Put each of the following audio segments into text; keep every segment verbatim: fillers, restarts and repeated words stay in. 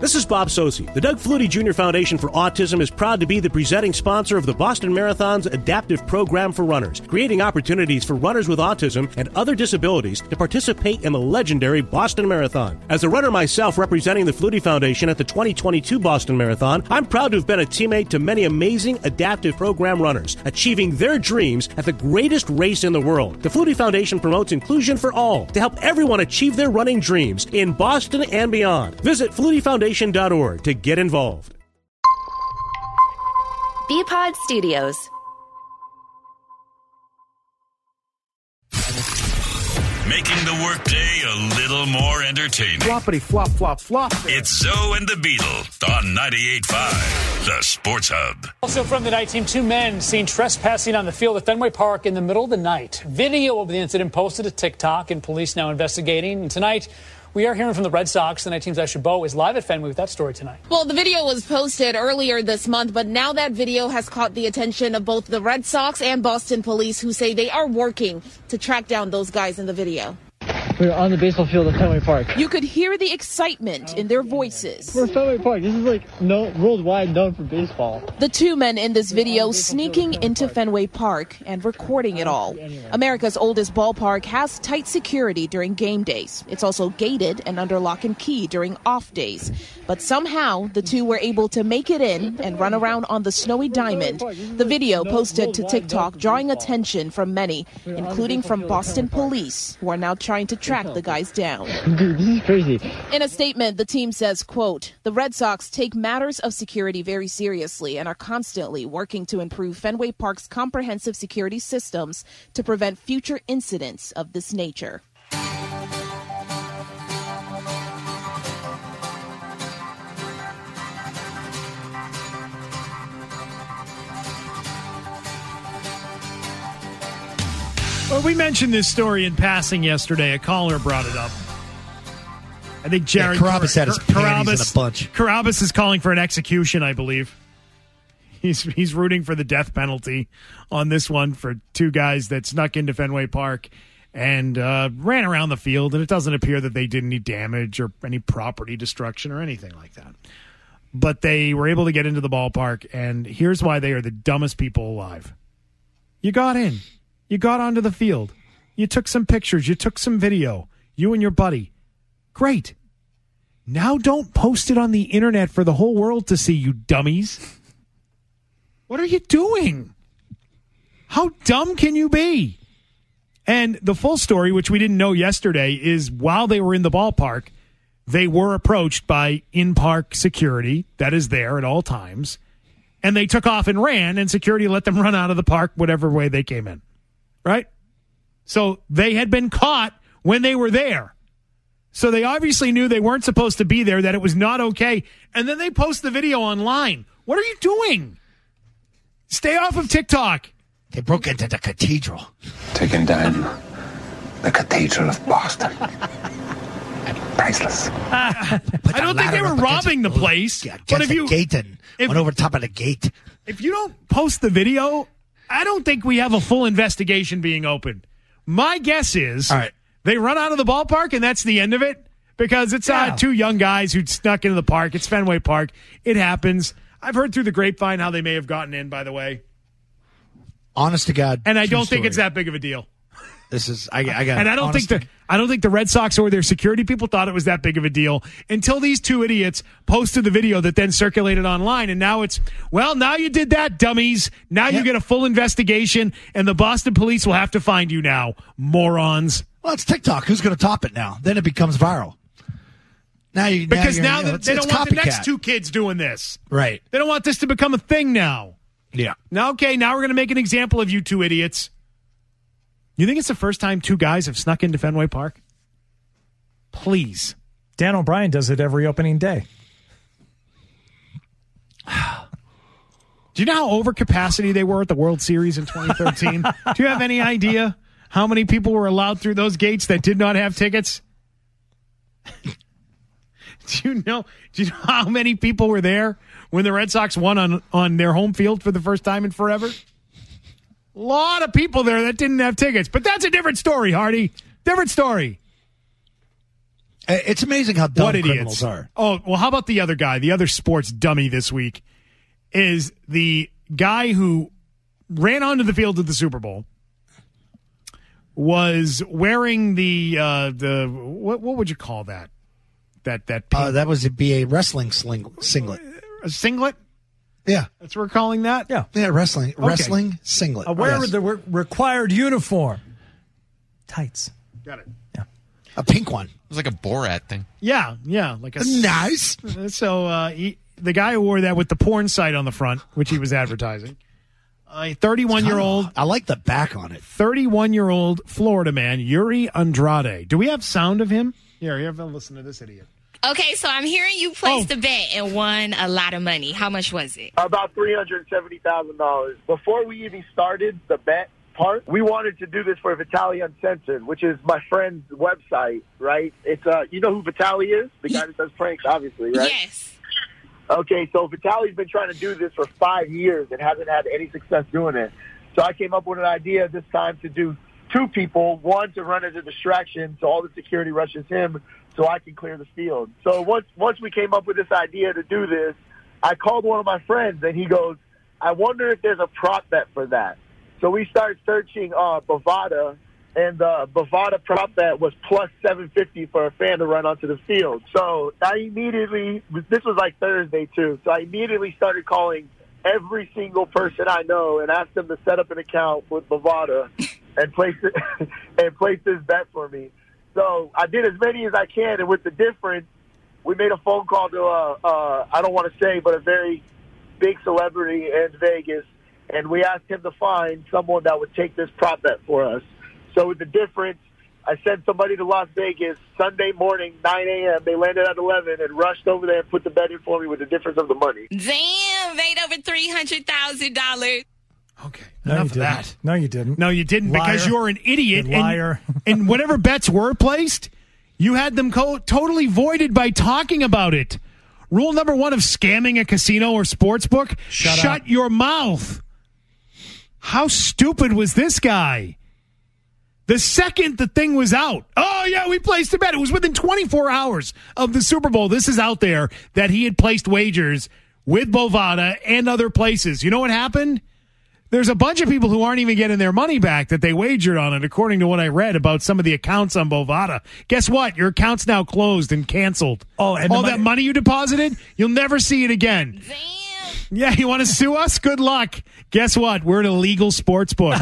This is Bob Sosi. The Doug Flutie Junior Foundation for Autism is proud to be the presenting sponsor of the Boston Marathon's adaptive program for runners, creating opportunities for runners with autism and other disabilities to participate in the legendary Boston Marathon. As a runner myself representing the Flutie Foundation at the twenty twenty-two Boston Marathon, I'm proud to have been a teammate to many amazing adaptive program runners, achieving their dreams at the greatest race in the world. The Flutie Foundation promotes inclusion for all to help everyone achieve their running dreams in Boston and beyond. Visit flutie foundation dot org to get involved. B-Pod Studios. Making the workday a little more entertaining. Floppity flop flop flop. It's Zoe and the Beetle on ninety-eight point five, the Sports Hub. Also from the night team, two men seen trespassing on the field at Fenway Park in the middle of the night. Video of the incident posted to TikTok, and police now investigating. And tonight, we are hearing from the Red Sox. The night team's Asher Bowe is live at Fenway with that story tonight. Well, the video was posted earlier this month, but now that video has caught the attention of both the Red Sox and Boston police, who say they are working to track down those guys in the video. We're on the baseball field at Fenway Park. You could hear the excitement in their voices. We're at Fenway Park. This is like no, worldwide known for baseball. The two men in this video sneaking into Fenway Park and recording it all. America's oldest ballpark has tight security during game days. It's also gated and under lock and key during off days. But somehow, the two were able to make it in and run around on the snowy diamond. The video posted to TikTok drawing attention from many, including from Boston police, who are now trying to track the guys down. Dude, this is crazy. In a statement, the team says, quote, the Red Sox take matters of security very seriously and are constantly working to improve Fenway Park's comprehensive security systems to prevent future incidents of this nature. Well, we mentioned this story in passing yesterday. A caller brought it up. I think Jared yeah, Carabas had his panties in a bunch. Carabas is calling for an execution, I believe. He's he's rooting for the death penalty on this one for two guys that snuck into Fenway Park and uh, ran around the field, and it doesn't appear that they did any damage or any property destruction or anything like that. But they were able to get into the ballpark, and here's why they are the dumbest people alive. You got in. You got onto the field. You took some pictures. You took some video. You and your buddy. Great. Now don't post it on the internet for the whole world to see, you dummies. What are you doing? How dumb can you be? And the full story, which we didn't know yesterday, is while they were in the ballpark, they were approached by in-park security that is there at all times, and they took off and ran, and security let them run out of the park whatever way they came in. Right? So they had been caught when they were there. So they obviously knew they weren't supposed to be there, that it was not okay. And then they post the video online. What are you doing? Stay off of TikTok. They broke into the cathedral. Taking down the Cathedral of Boston. Priceless. Uh, I don't think they were robbing the place. Yeah, but if the you gate and if, went over top of the gate. If you don't post the video, I don't think we have a full investigation being opened. My guess is All right. they run out of the ballpark and that's the end of it because it's yeah. uh, two young guys who snuck into the park. It's Fenway Park. It happens. I've heard through the grapevine how they may have gotten in, by the way. Honest to God. And I don't story. think it's that big of a deal. This is I, I got and I don't think the I don't think the Red Sox or their security people thought it was that big of a deal until these two idiots posted the video that then circulated online, and now it's well, now you did that, dummies. Now yep. you get a full investigation, and the Boston police will have to find you now, morons. Well, it's TikTok. Who's going to top it now? Then it becomes viral. Now you because now, now you know, they it's, don't it's want copycat. the next two kids doing this. Right. They don't want this to become a thing now. Yeah. Now, okay, now we're going to make an example of you two idiots. You think it's the first time two guys have snuck into Fenway Park? Please. Dan O'Brien does it every opening day. Do you know how over capacity they were at the World Series in twenty thirteen? Do you have any idea how many people were allowed through those gates that did not have tickets? Do you know? Do you know how many people were there when the Red Sox won on, on their home field for the first time in forever? A lot of people there that didn't have tickets, but that's a different story, Hardy. Different story. It's amazing how dumb what criminals idiots are. Oh, well, how about the other guy? The other sports dummy this week is the guy who ran onto the field at the Super Bowl, was wearing the uh, the what what would you call that? That that pink, uh, that was be a wrestling sling, singlet. A singlet? Yeah, that's what we're calling that. Yeah, yeah, wrestling okay. wrestling singlet. Uh, wear yes. the re- required uniform. Tights. Got it. Yeah, a pink one. It was like a Borat thing. Yeah, yeah, like a nice. So uh, he, the guy who wore that with the porn site on the front, which he was advertising. A thirty-one-year-old. I like the back on it. thirty-one-year-old Florida man, Yuri Andrade. Do we have sound of him? Here, here, listen to this idiot. Okay, so I'm hearing you placed oh. a bet and won a lot of money. How much was it? About three hundred seventy thousand dollars. Before we even started the bet part, we wanted to do this for Vitaly Uncensored, which is my friend's website, right? It's uh, you know who Vitaly is? The guy that does pranks, obviously, right? Yes. Okay, so Vitaly's been trying to do this for five years and hasn't had any success doing it. So I came up with an idea this time to do two people, one to run as a distraction so all the security rushes him so I can clear the field. So once once we came up with this idea to do this, I called one of my friends, and he goes, I wonder if there's a prop bet for that. So we started searching uh, Bovada, and the Bovada prop bet was plus seven fifty for a fan to run onto the field. So I immediately, this was like Thursday too, so I immediately started calling every single person I know and asked them to set up an account with Bovada and place it, and place this bet for me. So I did as many as I can, and with the difference, we made a phone call to, uh, uh, I don't want to say, but a very big celebrity in Vegas, and we asked him to find someone that would take this prop bet for us. So with the difference, I sent somebody to Las Vegas Sunday morning, nine a.m. They landed at eleven and rushed over there and put the bet in for me with the difference of the money. Damn, made over three hundred thousand dollars. Okay, no, enough you of didn't. that. No, you didn't. No, you didn't Liar. because you're an idiot. You liar. And, and whatever bets were placed, you had them co- totally voided by talking about it. Rule number one of scamming a casino or sports book, shut, shut your mouth. How stupid was this guy? The second the thing was out, oh, yeah, we placed a bet. It was within twenty-four hours of the Super Bowl. This is out there that he had placed wagers with Bovada and other places. You know what happened? There's a bunch of people who aren't even getting their money back that they wagered on it, according to what I read about some of the accounts on Bovada. Guess what? Your account's now closed and canceled. Oh, and all the that money- money you deposited, you'll never see it again. Damn. Yeah, you want to sue us? Good luck. Guess what? We're an illegal sports book.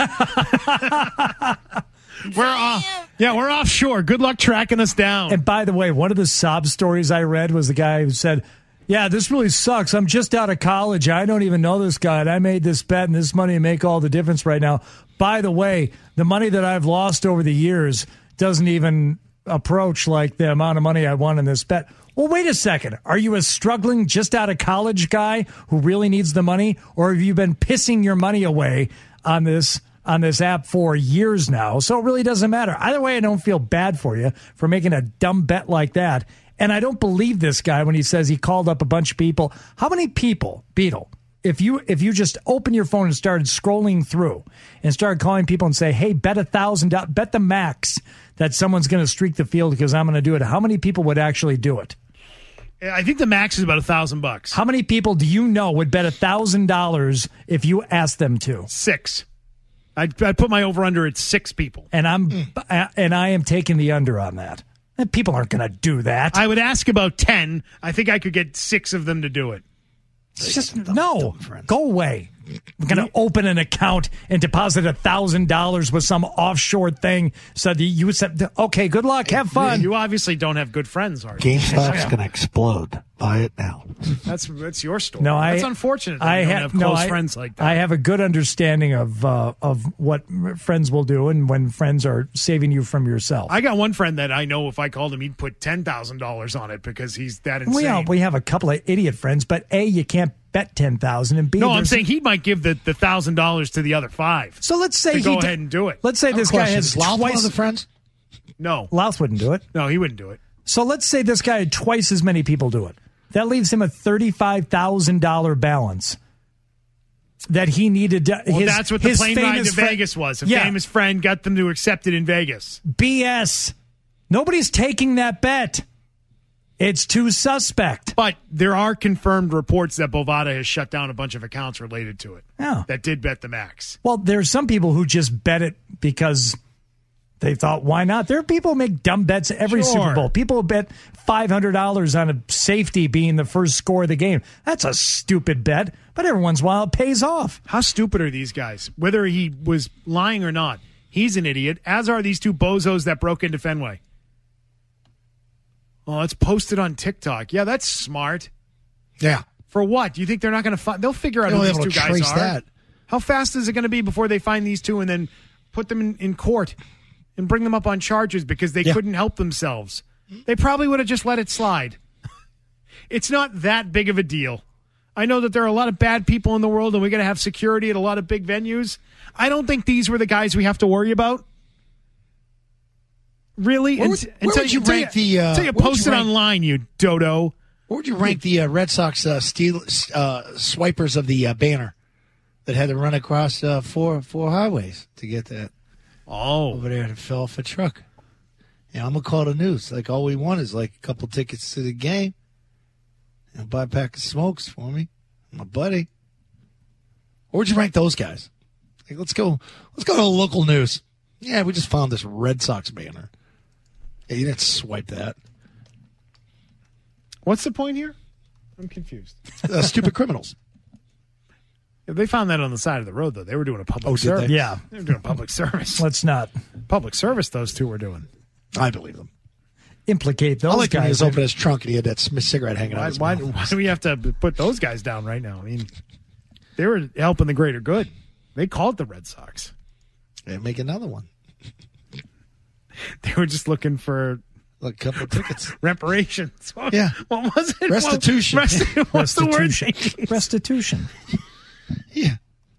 We're off. Yeah, we're offshore. Good luck tracking us down. And by the way, one of the sob stories I read was the guy who said, yeah, this really sucks. I'm just out of college. I don't even know this guy. And I made this bet, and this money will make all the difference right now. By the way, the money that I've lost over the years doesn't even approach like the amount of money I won in this bet. Well, wait a second. Are you a struggling, just out of college guy who really needs the money? Or have you been pissing your money away on this on this app for years now? So it really doesn't matter. Either way, I don't feel bad for you for making a dumb bet like that. And I don't believe this guy when he says he called up a bunch of people. How many people, Beetle, if you if you just open your phone and started scrolling through and started calling people and say, hey, bet a thousand dollars, bet the max that someone's going to streak the field because I'm going to do it, how many people would actually do it? I think the max is about a thousand bucks. How many people do you know would bet a thousand dollars if you asked them to? Six. I I put my over under at six people, and I'm mm. and I am taking the under on that. And people aren't going to do that. I would ask about ten. I think I could get six of them to do it. It's just no. Go away. I'm going to open an account and deposit a thousand dollars with some offshore thing. So that you said, okay, good luck, have fun. You obviously don't have good friends, are you? GameStop's going to explode. Buy it now. That's that's your story. No, I, that's unfortunate. That I you don't have, have close no, I, friends like that. I have a good understanding of uh, of what friends will do, and when friends are saving you from yourself. I got one friend that I know if I called him, he'd put ten thousand dollars on it because he's that insane. We all, we have a couple of idiot friends, but A, you can't bet ten thousand, and B, no, I'm saying he might give the the thousand dollars to the other five. So let's say to he go d- ahead and do it. Let's say this guy has Louth twice one of the friends. No, Louth wouldn't do it. No, he wouldn't do it. So let's say this guy had twice as many people do it. That leaves him a thirty-five thousand dollars balance that he needed. To, well, his, that's what the his plane ride to friend, Vegas was. A yeah. famous friend got them to accept it in Vegas. B S. Nobody's taking that bet. It's too suspect. But there are confirmed reports that Bovada has shut down a bunch of accounts related to it. Yeah. That did bet the max. Well, there's some people who just bet it because they thought, why not? There are people who make dumb bets every Sure. Super Bowl. People bet five hundred dollars on a safety being the first score of the game. That's a stupid bet, but every once in a while it pays off. How stupid are these guys? Whether he was lying or not, he's an idiot, as are these two bozos that broke into Fenway. Oh, it's posted on TikTok. Yeah, that's smart. Yeah. For what? Do you think they're not going to find? They'll figure out They'll who be these able two to guys trace are. that. How fast is it going to be before they find these two and then put them in, in court and bring them up on charges because they Yeah. couldn't help themselves? They probably would have just let it slide. It's not that big of a deal. I know that there are a lot of bad people in the world and we're going to have security at a lot of big venues. I don't think these were the guys we have to worry about. Really? Where would- where would you rank the, uh, Until you where would post you it rank- online, you dodo. Where would you rank the uh, Red Sox uh, steal, uh, swipers of the uh, banner that had to run across uh, four four highways to get that Oh. over there and fell off a truck? Yeah, I'm going to call the news. Like, all we want is like a couple tickets to the game and buy a pack of smokes for me, my buddy. Where would you rank those guys? Like, let's go. Let's go to local news. Yeah, we just found this Red Sox banner. Yeah, you didn't swipe that. What's the point here? I'm confused. Uh, stupid criminals. If they found that on the side of the road, though. They were doing a public Oh, did service. they? Yeah. They were doing a public service. Let's not Public service those two were doing. I believe them. implicate those I like when he guys. was opening his trunk and he had that Smith cigarette hanging out Why, of his why, mouth. why do we have to put those guys down right now? I mean, they were helping the greater good. They called the Red Sox. Yeah, make another one. They were just looking for Like a couple of tickets. reparations. What, Yeah. What was it? Restitution. What, resti- what's the word? Restitution. Restitution. Yeah.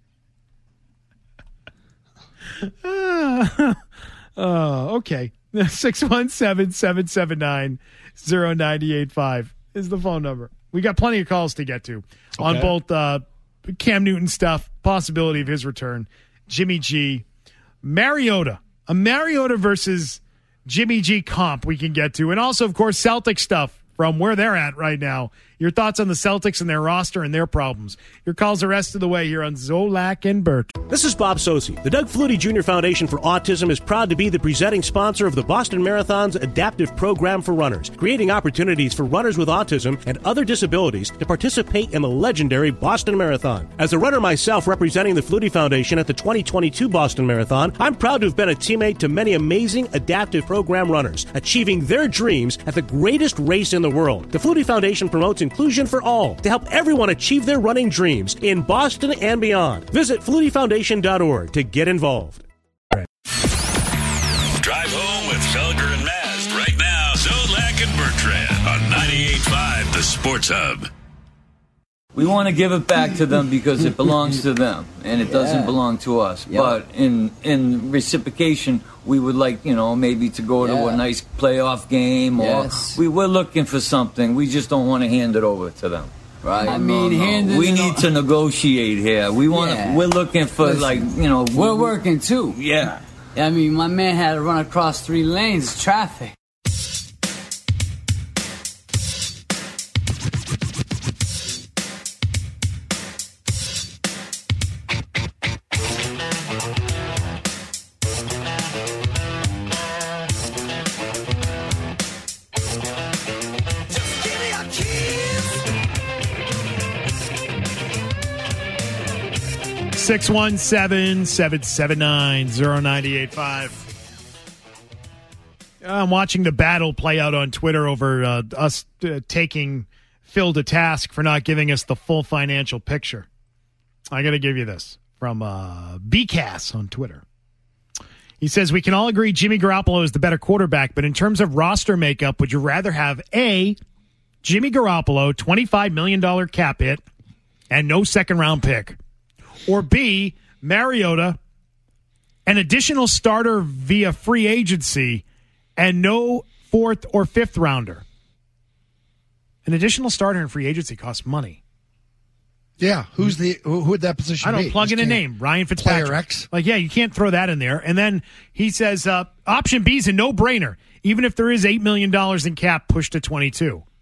Oh, okay. six one seven, seven seven nine, zero nine eight five is the phone number. We got plenty of calls to get to on Okay. both uh, Cam Newton stuff, possibility of his return, Jimmy G, Mariota, a Mariota versus Jimmy G comp we can get to, and also, of course, Celtic stuff from where they're at right now. Your thoughts on the Celtics and their roster and their problems. Your calls the rest of the way here on Zolak and Burt. This is Bob Sosi. The Doug Flutie Junior Foundation for Autism is proud to be the presenting sponsor of the Boston Marathon's adaptive program for runners, creating opportunities for runners with autism and other disabilities to participate in the legendary Boston Marathon. As a runner myself representing the Flutie Foundation at the twenty twenty-two Boston Marathon, I'm proud to have been a teammate to many amazing adaptive program runners, achieving their dreams at the greatest race in the world. The Flutie Foundation promotes inclusion for all to help everyone achieve their running dreams in Boston and beyond. Visit flutie foundation dot org to get involved. Drive home with Felger and Mast right now. Zolak and Bertrand on ninety-eight point five, the Sports Hub. We want to give it back to them because it belongs to them and it Yeah. doesn't belong to us. Yeah. But in in reciprocation, we would like, you know, maybe to go to Yeah. a nice playoff game, or Yes. we we're looking for something. We just don't want to hand it over to them. Right? I mean, handing we it need o- to negotiate here. We want Yeah. to. We're looking for Listen, like, you know, We're working too. Yeah. I mean, my man had to run across three lanes, traffic. six one seven, seven seven nine, zero nine eight five. I'm watching the battle play out on Twitter over uh, us uh, taking Phil to task for not giving us the full financial picture. I got to give you this from uh, B C A S on Twitter. He says, we can all agree Jimmy Garoppolo is the better quarterback, but in terms of roster makeup, would you rather have A, Jimmy Garoppolo, twenty-five million dollars cap hit, and no second-round pick, or B, Mariota, an additional starter via free agency, and no fourth or fifth rounder? An additional starter in free agency costs money. Yeah, who's the who, who would that position I don't be? plug Just in a can't- name, Ryan Fitzpatrick. Player X? Like, yeah, you can't throw that in there. And then he says, uh, option B is a no-brainer, even if there is eight million dollars in cap pushed to twenty-two.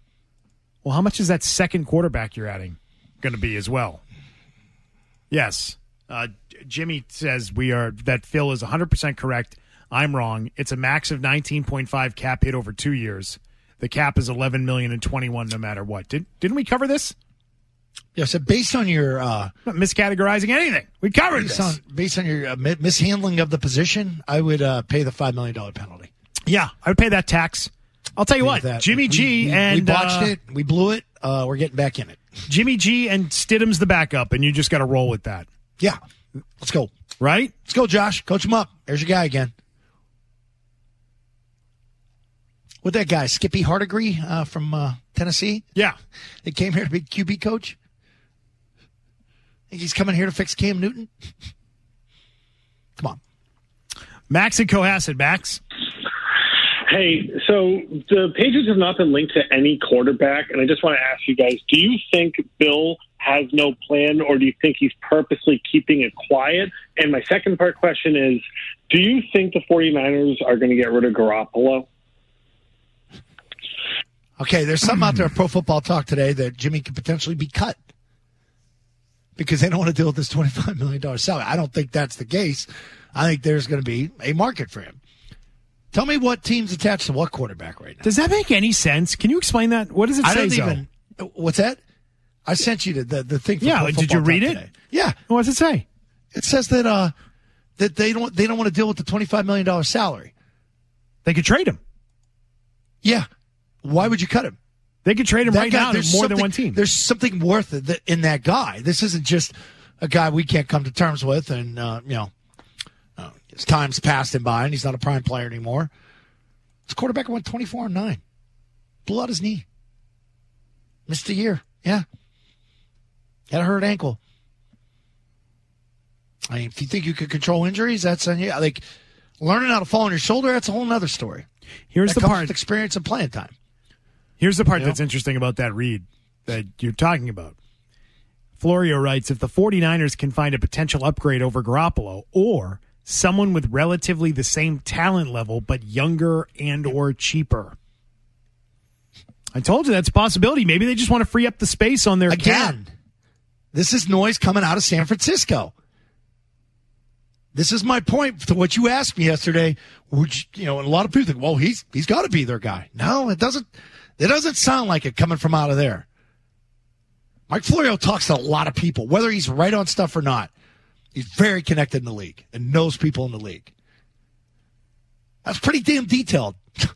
Well, how much is that second quarterback you're adding going to be as well? Yes. Uh, Jimmy says we are that Phil is one hundred percent correct. I'm wrong. It's a max of nineteen point five cap hit over two years. The cap is eleven million dollars and twenty-one no matter what. Did, didn't we cover this? Yeah, so based on your... Uh, not miscategorizing anything. We covered based this. On, based on your uh, mishandling of the position, I would uh, pay the five million dollars penalty. Yeah, I would pay that tax. I'll tell you what, that. Jimmy we, G we, and... We botched uh, it. We blew it. Uh, we're getting back in it. Jimmy G and Stidham's the backup, and you just got to roll with that. Yeah. Let's go. Right? Let's go, Josh. Coach him up. There's your guy again. What that guy, Skippy Hardigree uh, from uh, Tennessee? Yeah. They came here to be Q B coach? Think he's coming here to fix Cam Newton? Come on. Max and Cohasset. Max? Hey, so the Patriots have not been linked to any quarterback, and I just want to ask you guys, do you think Bill has no plan, or do you think he's purposely keeping it quiet? And my second part question is, do you think the 49ers are going to get rid of Garoppolo? Okay, there's something out there at Pro Football Talk today that Jimmy could potentially be cut because they don't want to deal with this twenty-five million dollars salary. I don't think that's the case. I think there's going to be a market for him. Tell me what team's attached to what quarterback right now. Does that make any sense? Can you explain that? What does it I say, don't Zoe? even. What's that? I sent you the the, the thing. From Yeah, Pro did you Football read Talk it? Today. Yeah. What does it say? It says that uh that they don't they don't want to deal with the twenty-five million dollars salary. They could trade him. Yeah. Why would you cut him? They could trade him That right guy- now to there's more than something- one team. There's something worth it that- in that guy. This isn't just a guy we can't come to terms with, and uh, you know, uh, his time's passed him by, and he's not a prime player anymore. His quarterback went twenty-four and nine, blew out his knee, missed a year. Yeah, had a hurt ankle. I mean, if you think you could control injuries, that's on you. Like learning how to fall on your shoulder, that's a whole other story. Here's that the comes part. with experience and playing time. Here's the part You know? that's interesting about that read that you're talking about. Florio writes, if the 49ers can find a potential upgrade over Garoppolo or someone with relatively the same talent level but younger and or cheaper. I told you that's a possibility. Maybe they just want to free up the space on their Again, cap. this is noise coming out of San Francisco. This is my point to what you asked me yesterday, which, you know, and a lot of people think, well, he's he's got to be their guy. No, it doesn't. It doesn't sound like it coming from out of there. Mike Florio talks to a lot of people, whether he's right on stuff or not. He's very connected in the league and knows people in the league. That's pretty damn detailed. You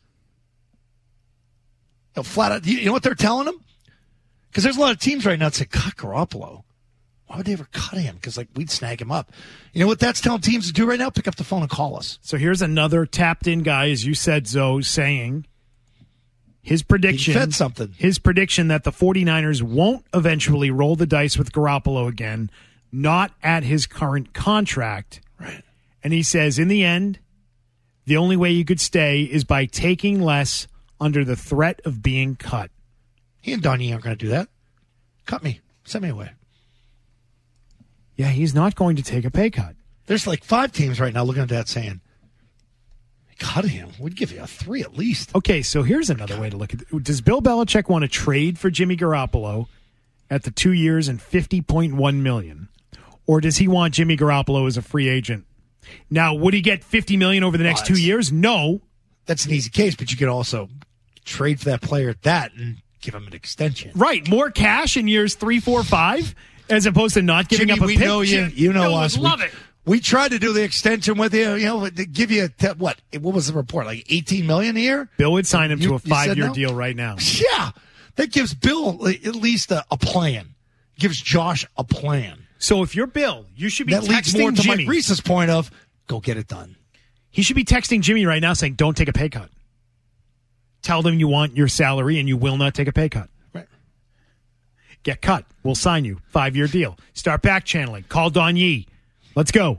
know, flat out, you know what they're telling him? Because there's a lot of teams right now that say, cut Garoppolo. Why would they ever cut him? Because, like, we'd snag him up. You know what that's telling teams to do right now? Pick up the phone and call us. So here's another tapped-in guy, as you said, Zoe, saying his prediction, He fed something. his prediction that the 49ers won't eventually roll the dice with Garoppolo again, not at his current contract. Right. And he says, in the end, the only way you could stay is by taking less under the threat of being cut. He and Donnie aren't going to do that. Cut me. Send me away. Yeah, he's not going to take a pay cut. There's like five teams right now looking at that saying, cut him. We'd give you a three at least. Okay, so here's another way to look at it. Does Bill Belichick want to trade for Jimmy Garoppolo at the two years and fifty point one million dollars? Or does he want Jimmy Garoppolo as a free agent? Now, would he get fifty million dollars over the next Oh, two that's- years? No. That's an easy case, but you could also trade for that player at that and give him an extension. Right, more cash in years three, four, five, as opposed to not giving Jimmy, up a we pick. know you. You know Bill would us. love we, it. We tried to do the extension with you. You know, to give you a, what? What was the report? Like eighteen million a year. Bill would sign him You- to a you said five-year no? deal right now. Yeah, that gives Bill at least a, a plan. Gives Josh a plan. So if you're Bill, you should be That leads more texting to Jimmy. Mike Reese's point of go get it done. He should be texting Jimmy right now saying, don't take a pay cut. Tell them you want your salary and you will not take a pay cut. Right. Get cut. We'll sign you. Five-year deal. Start back channeling. Call Don Yee. Let's go.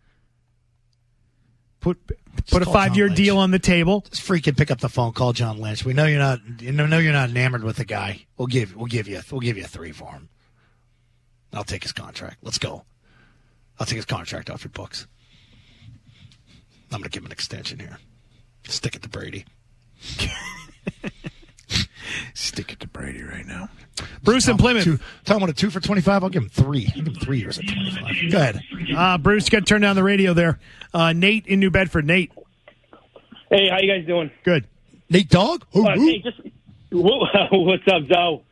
Put put a call five-year John deal Lynch. on the table. Just freaking pick up the phone. Call John Lynch. We know you're not. You know you're not enamored with the guy. We'll give. We'll give you. We'll give you a three for him. I'll take his contract. Let's go. I'll take his contract off your books. I'm going to give him an extension here. Stick it to Brady. Stick it to Brady right now. Bruce in Plymouth. Two, tell him what a two for twenty-five. I'll give him three. I'll give him three years at twenty-five. Go ahead. Uh, Bruce, got to turn down the radio there. Uh, Nate in New Bedford. Nate. Hey, how you guys doing? Good. Nate Dogg? Uh, hey, just what's up, Zoe?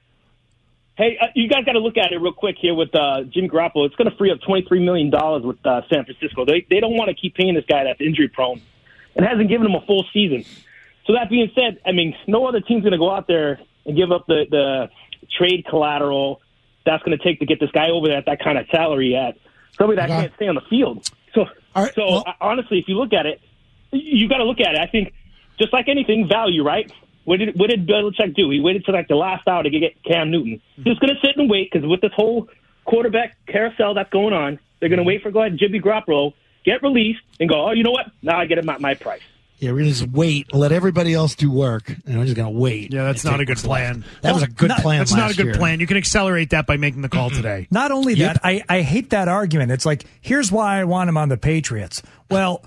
Hey, uh, you guys got to look at it real quick here with uh, Jimmy Garoppolo. It's going to free up twenty-three million dollars with uh, San Francisco. They they don't want to keep paying this guy that's injury prone and hasn't given him a full season. So that being said, I mean, no other team's going to go out there and give up the, the trade collateral that's going to take to get this guy over there at that kind of salary at somebody that Okay. can't stay on the field. So, right, so well- uh, honestly, if you look at it, you got to look at it. I think just like anything, value, right? What did what did Belichick do? He waited till like the last hour to get Cam Newton. He's going to sit and wait because with this whole quarterback carousel that's going on, they're going to wait for go ahead Jimmy Garoppolo, get released, and go, oh, you know what? Now I get him at my price. Yeah, we're going to just wait, let everybody else do work, and we're just going to wait. Yeah, that's and not take a good what's plan. left. That was a good not- plan That's last not a good year. plan. You can accelerate that by making the call today. Not only Yep. that, I, I hate that argument. It's like, here's why I want him on the Patriots. Well,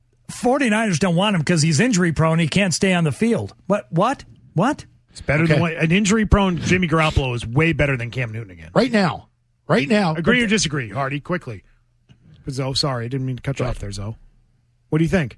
49ers don't want him because he's injury prone. He can't stay on the field. What? What? What? It's better Okay. than what, an injury-prone Jimmy Garoppolo is way better than Cam Newton again. Right now. Right now. Agree or disagree, Hardy? Quickly. Zoe, sorry, I didn't mean to cut you off there, Zoe. What do you think?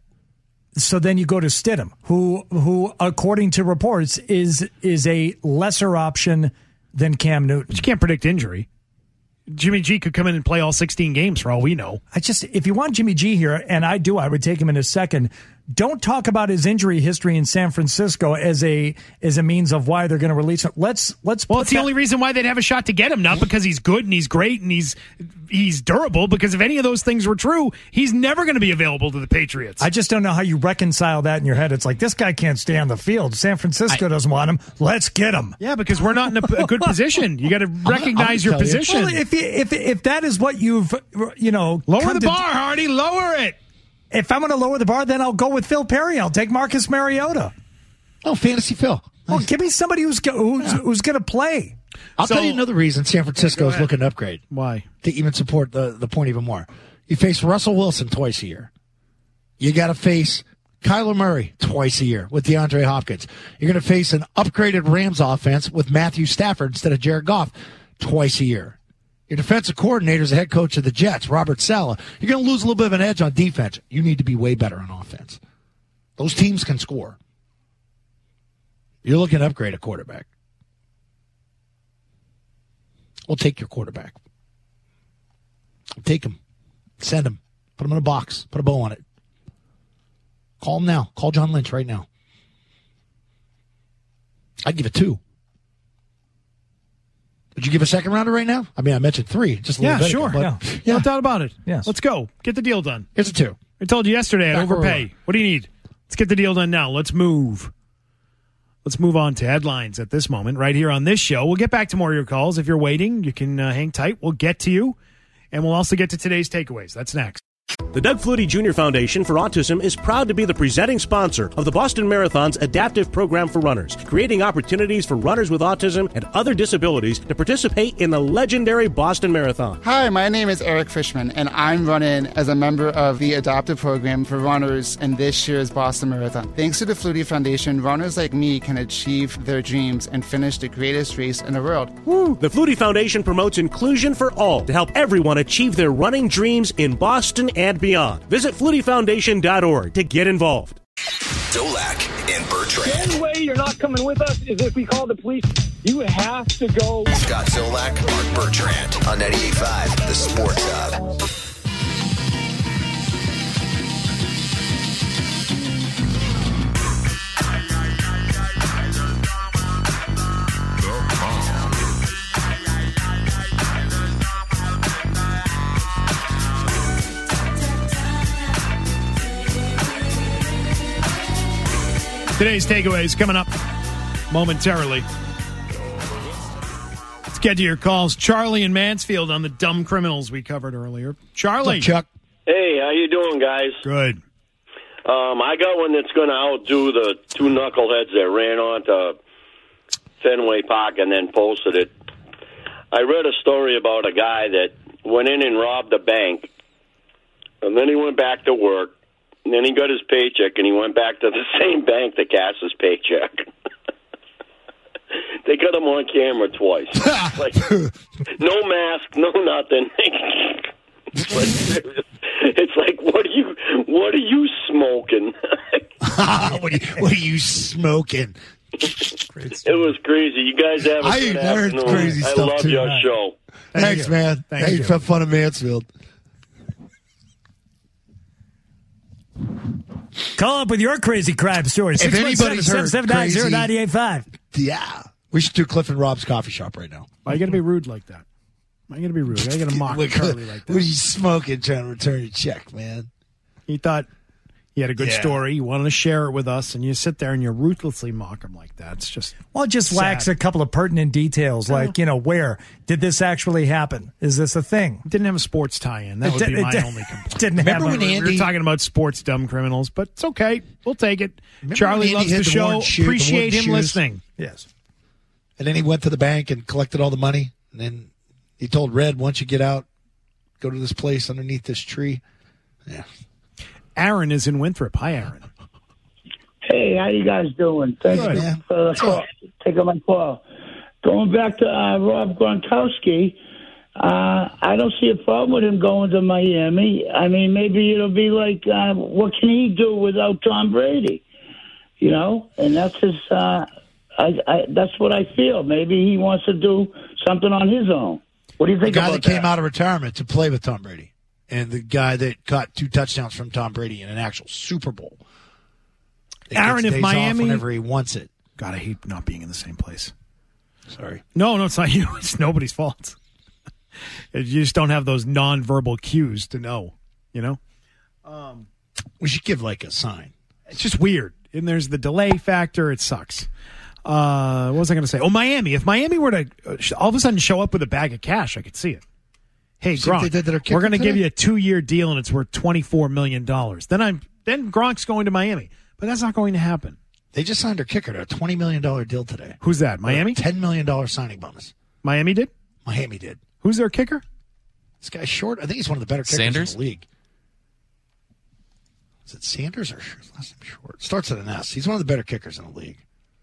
So then you go to Stidham, who, who according to reports, is is a lesser option than Cam Newton. But you can't predict injury. Jimmy G could come in and play all sixteen games for all we know. I just, if you want Jimmy G here, and I do, I would take him in a second. Don't talk about his injury history in San Francisco as a as a means of why they're going to release him. Let's let's. Well, put it's the that- only reason why they'd have a shot to get him, not because he's good and he's great and he's he's durable. Because if any of those things were true, he's never going to be available to the Patriots. I just don't know how you reconcile that in your head. It's like, this guy can't stay on the field. San Francisco I, doesn't want him. Let's get him. Yeah, because we're not in a, a good position. You got to recognize your position. You. Well, if you, if if that is what you've you know lower the to, bar, Hardy, lower it. If I'm going to lower the bar, then I'll go with Phil Perry. I'll take Marcus Mariota. Oh, Fantasy Phil. Well, give me somebody who's go, who's, yeah. who's going to play. I'll so, tell you another reason San Francisco is looking to upgrade. Why? To even support the, the point even more. You face Russell Wilson twice a year. You got to face Kyler Murray twice a year with DeAndre Hopkins. You're going to face an upgraded Rams offense with Matthew Stafford instead of Jared Goff twice a year. Your defensive coordinator is the head coach of the Jets, Robert Saleh. You're going to lose a little bit of an edge on defense. You need to be way better on offense. Those teams can score. You're looking to upgrade a quarterback. We'll take your quarterback. Take him. Send him. Put him in a box. Put a bow on it. Call him now. Call John Lynch right now. I'd give it two. Would you give a second rounder right now? I mean, I mentioned three. Just a yeah, little bit sure. ago, yeah. but, yeah, no doubt about it. Yes. Let's go. Get the deal done. Here's a two. I told you yesterday I'd Back overpay. What do you need? Let's get the deal done now. Let's move. Let's move on to headlines at this moment right here on this show. We'll get back to more of your calls. If you're waiting, you can uh, hang tight. We'll get to you, and we'll also get to today's takeaways. That's next. The Doug Flutie Junior Foundation for Autism is proud to be the presenting sponsor of the Boston Marathon's adaptive program for runners, creating opportunities for runners with autism and other disabilities to participate in the legendary Boston Marathon. Hi, my name is Eric Fishman, and I'm running as a member of the adaptive program for runners in this year's Boston Marathon. Thanks to the Flutie Foundation, runners like me can achieve their dreams and finish the greatest race in the world. Woo! The Flutie Foundation promotes inclusion for all to help everyone achieve their running dreams in Boston and beyond. Visit flutie foundation dot org to get involved. Zolak and Bertrand. The only way you're not coming with us is if we call the police. You have to go. Scott Zolak, Mark Bertrand on ninety-eight point five, The Sports Hub. Today's takeaways coming up momentarily. Let's get to your calls. Charlie in Mansfield on the dumb criminals we covered earlier. Charlie. What's up, Chuck? Hey, how you doing, guys? Good. Um, I got one that's going to outdo the two knuckleheads that ran onto Fenway Park and then posted it. I read a story about a guy that went in and robbed a bank, and then he went back to work. And then he got his paycheck, and he went back to the same bank to cash his paycheck. They got him on camera twice. Like, no mask, no nothing. It's like, it's like, what are you, what are you smoking? what, are you, what are you smoking? It was crazy. You guys have a I good heard afternoon. crazy I stuff love too. your Right. show. Thank Thanks, you. man. Thank hey, you. have fun in Mansfield. Call up with your crazy crime story. If anybody's heard seven nine zero, crazy- nine eight five. Yeah. We should do Cliff and Rob's coffee shop right now. Why you got to be rude like that? Why you got to be rude? Why you got to mock What, Charlie like that? what are you smoking trying to return your check, man? He thought he had a good Yeah. story. He wanted to share it with us, and you sit there and you ruthlessly mock him like that. It's just Well, it just sad. lacks a couple of pertinent details, like, you know, where did this actually happen? Is this a thing? Didn't have a sports tie-in. That It would did- be it my did- only complaint. didn't Remember have when a, We Andy- were talking about sports dumb criminals, but it's okay. We'll take it. Remember Charlie when Andy loves had the the show. worn shoe- the Appreciate wooden him shoes? listening. Yes. And then he went to the bank and collected all the money. And then he told Red, once you get out, go to this place underneath this tree. Yeah. Aaron is in Winthrop. Hi, Aaron. Hey, how you guys doing? Thanks Good, for man. for the call. taking my call. Going back to uh, Rob Gronkowski, uh, I don't see a problem with him going to Miami. I mean, maybe it'll be like, uh, what can he do without Tom Brady? You know, and that's his. Uh, I, I, that's what I feel. Maybe he wants to do something on his own. What do you The think guy about that came out of retirement to play with Tom Brady. And the guy that caught two touchdowns from Tom Brady in an actual Super Bowl. That Aaron, gets if days off Miami- whenever he wants it. God, I hate not being in the same place. Sorry. No, no, it's not you. It's nobody's fault. You just don't have those nonverbal cues to know, you know? Um, We should give like a sign. It's just weird. And there's the delay factor. It sucks. Uh, what was I going to say? Oh, Miami. If Miami were to uh, sh- all of a sudden show up with a bag of cash, I could see it. Hey, See what they Gronk, did to their kicker we're going to give today? you a two-year deal, and it's worth twenty-four million dollars. Then I'm then Gronk's going to Miami. But that's not going to happen. They just signed their kicker to a twenty million dollars deal today. Who's that, Miami? With a ten million dollars signing bonus. Miami did? Miami did. Who's their kicker? This guy's short. I think he's one of the better kickers Sanders? in the league. Is it Sanders or last name short? Starts with an S. He's one of the better kickers in the league.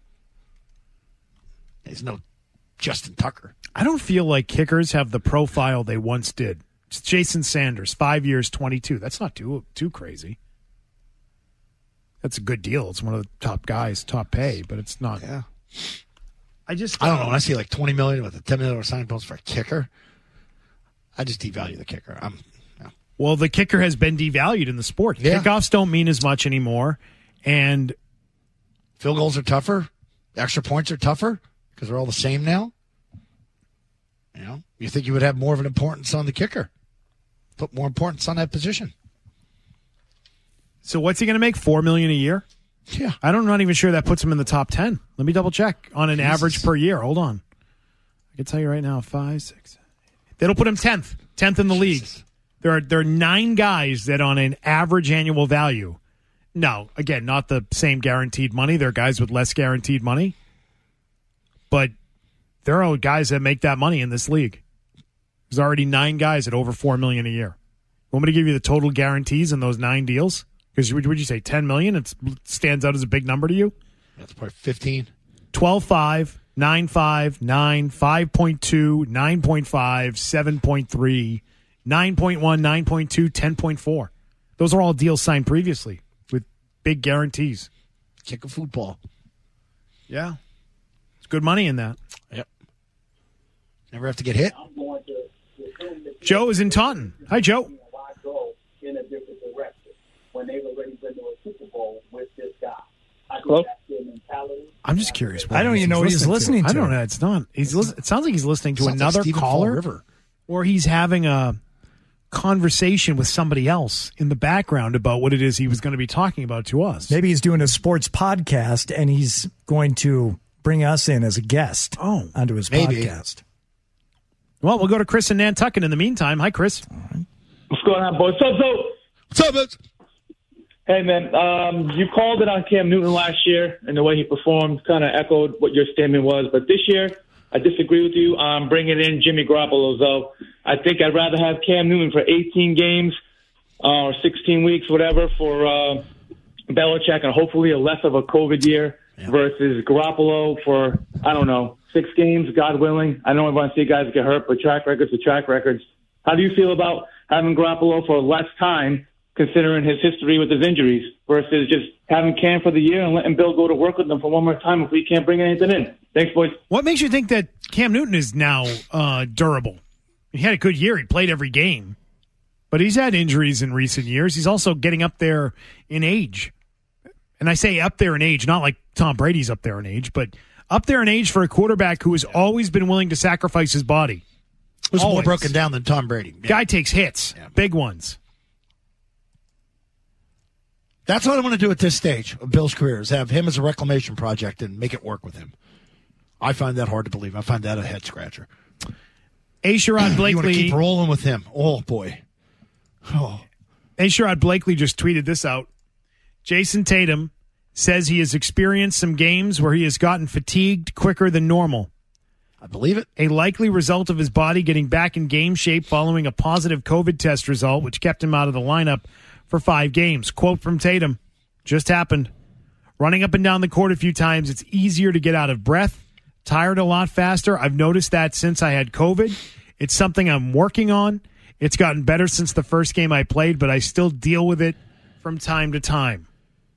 He's no Justin Tucker. I don't feel like kickers have the profile they once did. It's Jason Sanders, five years, twenty-two. That's not too too crazy. That's a good deal. It's one of the top guys, top pay, but it's not. Yeah. I just I don't know. When I see like twenty million dollars with a ten million dollars signing bonus for a kicker, I just devalue the kicker. I'm no. Well, the kicker has been devalued in the sport. Yeah. Kickoffs don't mean as much anymore, and Field goals are tougher. Extra points are tougher because they're all the same now. You know, you think you would have more of an importance on the kicker, put more importance on that position. so what's he going to make? Four million a year? Yeah, I don't, I'm not even sure that puts him in the top ten. Let me double check on an Jesus. average per year. Hold on, I can tell you right now, five, six. That'll put him tenth, tenth in the league. There are there are nine guys that on an average annual value. No, again, not the same guaranteed money. There are guys with less guaranteed money, but there are guys that make that money in this league. There's already nine guys at over four million a year. Want me to give you the total guarantees in those nine deals? Because would would you say ten million? It stands out as a big number to you. that's probably fifteen. twelve point five, nine point five, nine, five point two, nine point five, seven point three, nine point one, nine point two, ten point four. Those are all deals signed previously with big guarantees. Kick a football. Yeah. It's good money in that. Yep. Never have to get hit. Joe is in Taunton. Hi, Joe. in a different direction when they've already been to a Super Bowl with this guy. I think Hello? that's their mentality. I'm just curious. what I don't even know what he's listening to. I don't know. It's not. He's. Listen, it sounds like he's listening to Sounds like another Stephen Fall caller, River. or he's having a conversation with somebody else in the background about what it is he was going to be talking about to us. Maybe he's doing a sports podcast and he's going to bring us in as a guest oh, onto his maybe. podcast. Well, we'll go to Chris in Nantucket in the meantime. Hi, Chris. What's going on, boys? So, so, What's up, man? Hey, man, um, you called it on Cam Newton last year, and the way he performed kind of echoed what your statement was. But this year, I disagree with you on bringing in Jimmy Garoppolo, though. I think I'd rather have Cam Newton for eighteen games uh, or sixteen weeks, whatever, for uh, Belichick, and hopefully a less of a COVID year Yeah. versus Garoppolo for, I don't know, six games, God willing. I know I want to see guys get hurt, but track records are track records. How do you feel about having Garoppolo for less time, considering his history with his injuries, versus just having Cam for the year and letting Bill go to work with them for one more time if we can't bring anything in? Thanks, boys. What makes you think that Cam Newton is now uh, durable? He had a good year. He played every game. But he's had injuries in recent years. He's also getting up there in age. And I say up there in age, not like Tom Brady's up there in age, but up there in age for a quarterback who has always been willing to sacrifice his body. Who's more Always. broken down than Tom Brady. Yeah. Guy takes hits, Yeah. big ones. That's what I want to do at this stage of Bill's career, is have him as a reclamation project and make it work with him. I find that hard to believe. I find that a head scratcher. A. Sherrod Blakely. You want to keep rolling with him. Oh, boy. Oh. A. Sherrod Blakely just tweeted this out. Jason Tatum says he has experienced some games where he has gotten fatigued quicker than normal. I believe it. A likely result of his body getting back in game shape following a positive COVID test result, which kept him out of the lineup for five games. Quote from Tatum, just happened. Running up and down the court a few times, it's easier to get out of breath, tired a lot faster. I've noticed that since I had COVID. It's something I'm working on. It's gotten better since the first game I played, but I still deal with it from time to time.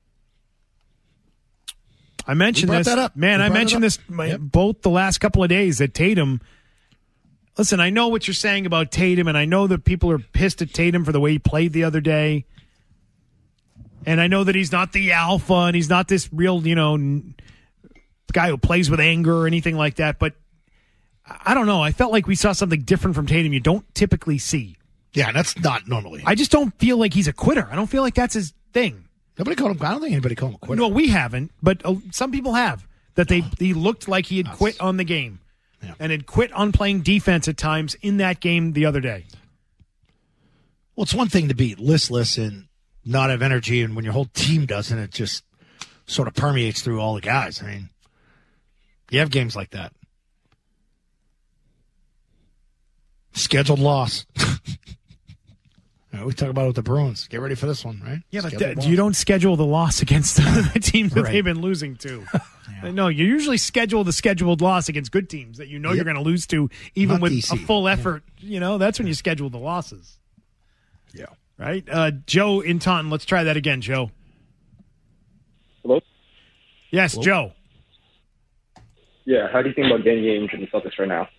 I mentioned this. That up. Man, We I brought it mentioned up. this my, Yep. both the last couple of days that Tatum. Listen, I know what you're saying about Tatum, and I know that people are pissed at Tatum for the way he played the other day. And I know that he's not the alpha, and he's not this real, you know, n- guy who plays with anger or anything like that. But I don't know. I felt like we saw something different from Tatum you don't typically see. Yeah, that's not normally. I just don't feel like he's a quitter. I don't feel like that's his thing. Nobody called him. I don't think anybody called him a quitter. No, we haven't, but uh, some people have. That they he looked like he had quit on the game, Yeah. and had quit on playing defense at times in that game the other day. Well, it's one thing to be listless and not have energy, and when your whole team doesn't, it just sort of permeates through all the guys. I mean, you have games like that. Scheduled loss. You know, we talk about it with the Bruins. Get ready for this one, right? Yeah, but Scheduled th- loss. you don't schedule the loss against the teams that Right. they've been losing to. No, you usually schedule the scheduled loss against good teams that you know Yep. you're going to lose to, even Not with D C. a full effort. You know, that's when you schedule the losses. Yeah. Right? Uh, Joe in Taunton. Let's try that again, Joe. Hello? Yes, Hello? Joe. Yeah, how do you think about Danny Ainge and the Celtics right now?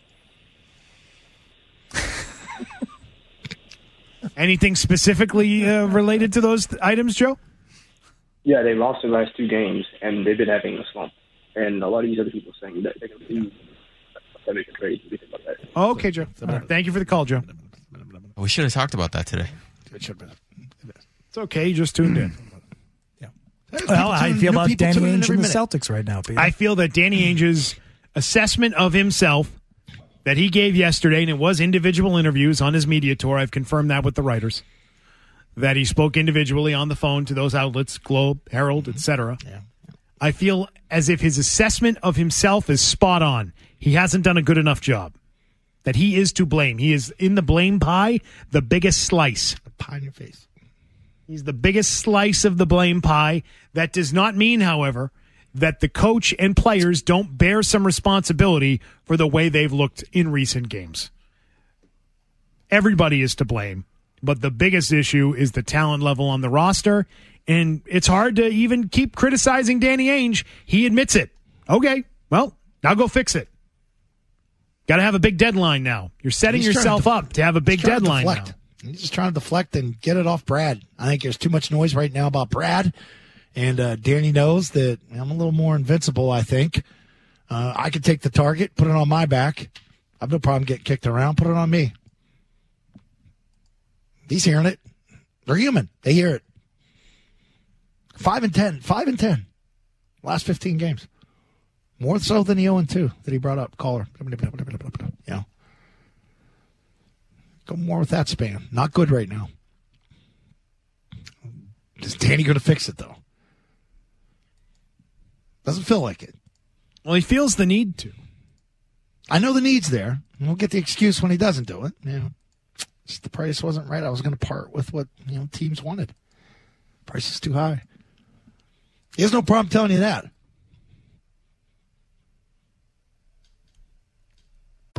Anything specifically uh, related to those th- items, Joe? Yeah, they lost their last two games, and they've been having a slump. And a lot of these other people saying that they're going to lose. That makes it crazy. What do you think about that? Oh, okay, Joe. All right. Thank you for the call, Joe. We should have talked about that today. It should have been. It's okay. You just tuned in. Well, how do you feel new about people Danny tuning in Ainge every and the minute. Celtics right now, Peter? I feel that Danny Ainge's assessment of himself that he gave yesterday, and it was individual interviews on his media tour. I've confirmed that with the writers, that he spoke individually on the phone to those outlets, Globe, Herald, et cetera. Yeah. I feel as if his assessment of himself is spot on. He hasn't done a good enough job. That he is to blame. He is in the blame pie, the biggest slice. Pie in your face. He's the biggest slice of the blame pie. That does not mean, however, that the coach and players don't bear some responsibility for the way they've looked in recent games. Everybody is to blame, but the biggest issue is the talent level on the roster, and it's hard to even keep criticizing Danny Ainge. He admits it. Okay, well, now go fix it. Got to have a big deadline now. You're setting He's trying yourself to- up to have a big He's trying to deadline now. deflect. He's just trying to deflect and get it off Brad. I think there's too much noise right now about Brad. And uh, Danny knows that I'm a little more invincible, I think. Uh, I could take the target, put it on my back. I have no problem getting kicked around. Put it on me. He's hearing it. They're human. They hear it. Five and ten. Five and ten. Last fifteen games. More so than the oh and two that he brought up. Caller. Yeah. Go more with that span. Not good right now. Is Danny going to fix it, though? Doesn't feel like it. Well, he feels the need to. I know the need's there. We'll get the excuse when he doesn't do it. You know, just the price wasn't right. I was going to part with what you know teams wanted. Price is too high. He has no problem telling you that.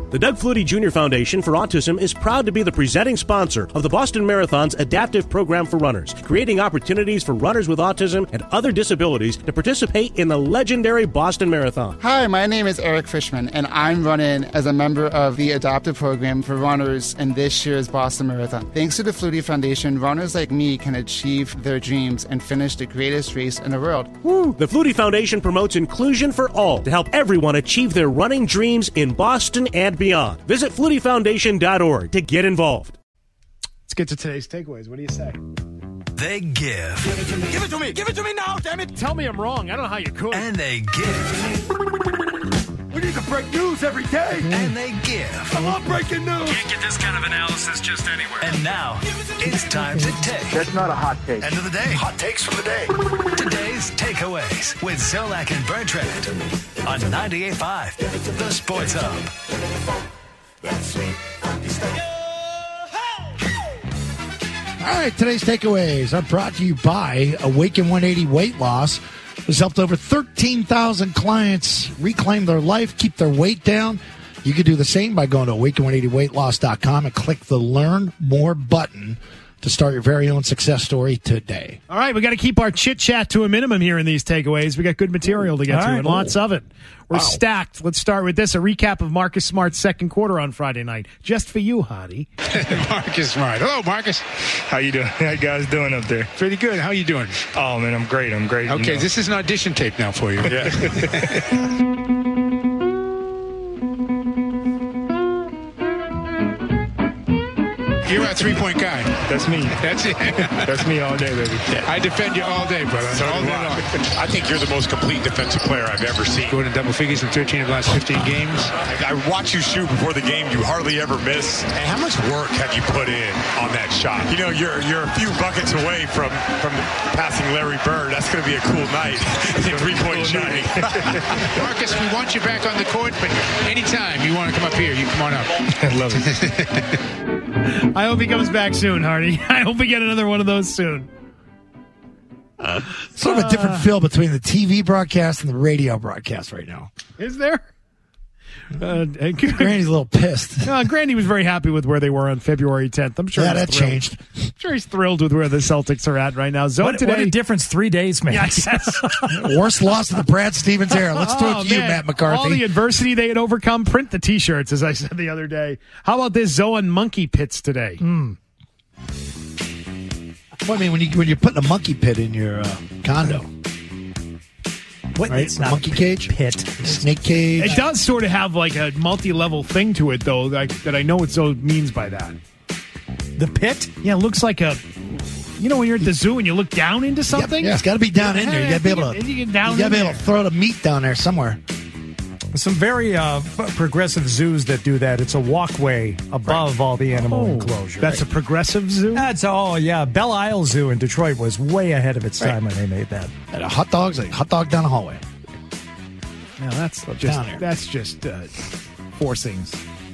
The Doug Flutie Junior Foundation for Autism is proud to be the presenting sponsor of the Boston Marathon's adaptive program for runners, creating opportunities for runners with autism and other disabilities to participate in the legendary Boston Marathon. Hi, my name is Eric Fishman, and I'm running as a member of the adoptive program for runners in this year's Boston Marathon. Thanks to the Flutie Foundation, runners like me can achieve their dreams and finish the greatest race in the world. Woo. The Flutie Foundation promotes inclusion for all to help everyone achieve their running dreams in Boston and beyond. Visit flutie foundation dot org to get involved. Let's get to today's takeaways. What do you say? They give. Give it to me. Give it to me. Give it to me now, damn it. Tell me I'm wrong. I don't know how you could. And they give. We need to break news every day. And they give. I love breaking news. Can't get this kind of analysis just anywhere. And now, it's time to take. That's not a hot take. End of the day. Hot takes from the day. Today's takeaways with Zolak and Bertrand on ninety-eight point five, The Sports Hub. All right, today's takeaways are brought to you by Awaken one eighty Weight Loss. Has helped over thirteen thousand clients reclaim their life, keep their weight down. You can do the same by going to awaken one eighty weight loss dot com and click the Learn More button to start your very own success story today. All right, we got to keep our chit-chat to a minimum here in these takeaways. We got good material to get All to, right. and lots of it. We're Wow. stacked. Let's start with this, a recap of Marcus Smart's second quarter on Friday night. Just for you, Hottie. Marcus Smart. Hello, Marcus. How you doing? How you guys doing up there? Pretty good. How you doing? Oh, man, I'm great. I'm great. Okay, you know. this is an audition tape now for you. Yeah. You're a three-point guy. That's me. That's it. That's me all day, baby. I defend you all day, brother. So all do day I. long. I think you're the most complete defensive player I've ever seen. Going to double figures in thirteen of the last fifteen games. I watch you shoot before the game. You hardly ever miss. And how much work have you put in on that shot? You know, you're you're a few buckets away from from passing Larry Bird. That's going to be a cool night in three-point shooting. Marcus, we want you back on the court, but anytime you want to come up here, you come on up. I love it. I hope he comes back soon, Hardy. I hope we get another one of those soon. Uh, sort of a different feel between the T V broadcast and the radio broadcast right now. Is there? Uh, Granny's a little pissed. Uh, Granny was very happy with where they were on February tenth. I'm sure. Yeah, he's that thrilled. changed. I'm sure he's thrilled with where the Celtics are at right now. Zone What, today. what a difference three days makes. Yes. Worst loss of the Brad Stevens era. Let's throw Oh, it to you, man. Matt McCarthy. All the adversity they had overcome. Print the T-shirts, as I said the other day. How about this Zoan monkey pits today? Mm. Well, I mean, when you when you're putting a monkey pit in your uh, condo, What? right? It's not Monkey cage, pit. snake cage. It does sort of have like a multi-level thing to it, though, like, that I know what Zoe means by that. The pit? Yeah, it looks like a. You know when you're at the zoo and you look down into something? Yeah, it's got to be down in there. You got to be able to. You get down You got to in be able there. to throw the meat down there somewhere. Some very uh, progressive zoos that do that. It's a walkway above all the animal Oh, enclosure. That's a progressive zoo? That's oh yeah. Belle Isle Zoo in Detroit was way ahead of its time Right. when they made that. And a hot dog's like hot dog down the hallway. No, that's down just there. that's just uh, forcings.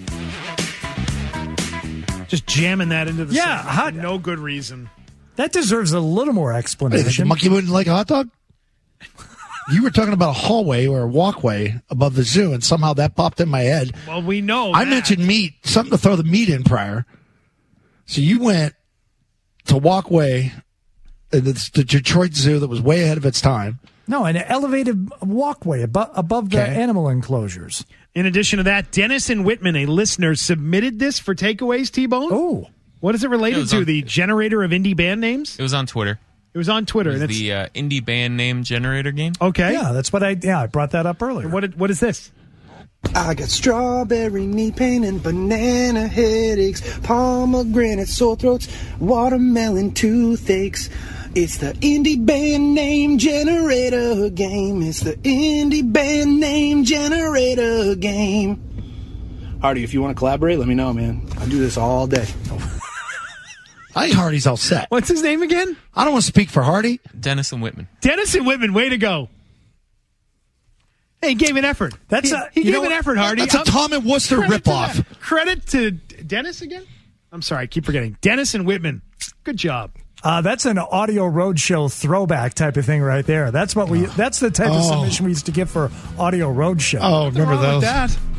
Just jamming that into the Yeah, system how- for no good reason. That deserves a little more Wait, the explanation. monkey wouldn't like a hot dog? You were talking about a hallway or a walkway above the zoo, and somehow that popped in my head. Well, we know. I that. mentioned meat, something to throw the meat in prior. So you went to walkway, and it's the Detroit Zoo that was way ahead of its time. No, an elevated walkway above above the Okay. animal enclosures. In addition to that, Dennis and Whitman, a listener, submitted this for takeaways, T-Bone. Oh. What is it related It was to? on- The generator of indie band names? It was on Twitter. It was on Twitter. It was and it's, the uh, indie band name generator game. okay. Yeah, that's what I yeah I brought that up earlier. What, what is this? I got strawberry knee pain and banana headaches, pomegranate sore throats, watermelon toothaches. It's the indie band name generator game. It's the indie band name generator game. Hardy, if you want to collaborate, let me know, man. I do this all day. I think Hardy's all set. What's his name again? I don't want to speak for Hardy. Dennis and Whitman. Dennis and Whitman, way to go. Hey, he gave an effort. That's he, a- he you gave know an what? effort, Hardy. That's a Um, Tom and Worcester credit to ripoff. that. Credit to Dennis again? I'm sorry, I keep forgetting. Dennis and Whitman. Good job. Uh, that's an audio roadshow throwback type of thing right there. That's what we. That's the type of Oh. submission we used to get for audio roadshow. Oh, remember What's wrong those? with that?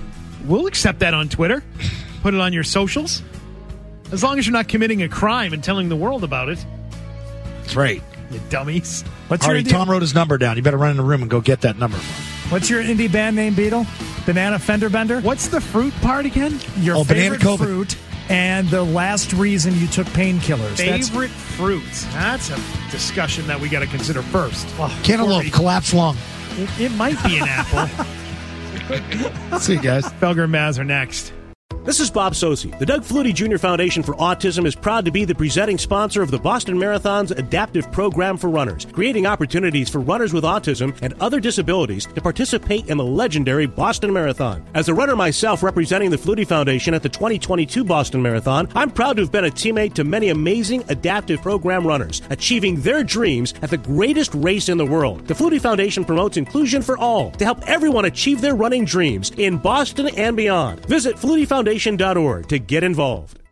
we'll accept that on Twitter. Put it on your socials. As long as you're not committing a crime and telling the world about it. That's right. You dummies. What's All your right, indie, Tom wrote his number down. You better run in the room and go get that number. What's your indie band name, Beetle? Banana Fender Bender? What's the fruit part again? Your Oh, favorite Banana Coke. fruit and the last reason you took painkillers. That's- Favorite fruits. That's a discussion that we got to consider first. Cantaloupe, collapse lung. It, it might be an apple. See you guys. Felger and Maz are next. This is Bob Sosi. The Doug Flutie Junior Foundation for Autism is proud to be the presenting sponsor of the Boston Marathon's adaptive program for runners, creating opportunities for runners with autism and other disabilities to participate in the legendary Boston Marathon. As a runner myself representing the Flutie Foundation at the twenty twenty-two Boston Marathon, I'm proud to have been a teammate to many amazing adaptive program runners, achieving their dreams at the greatest race in the world. The Flutie Foundation promotes inclusion for all to help everyone achieve their running dreams in Boston and beyond. Visit flutie foundation dot org to get involved.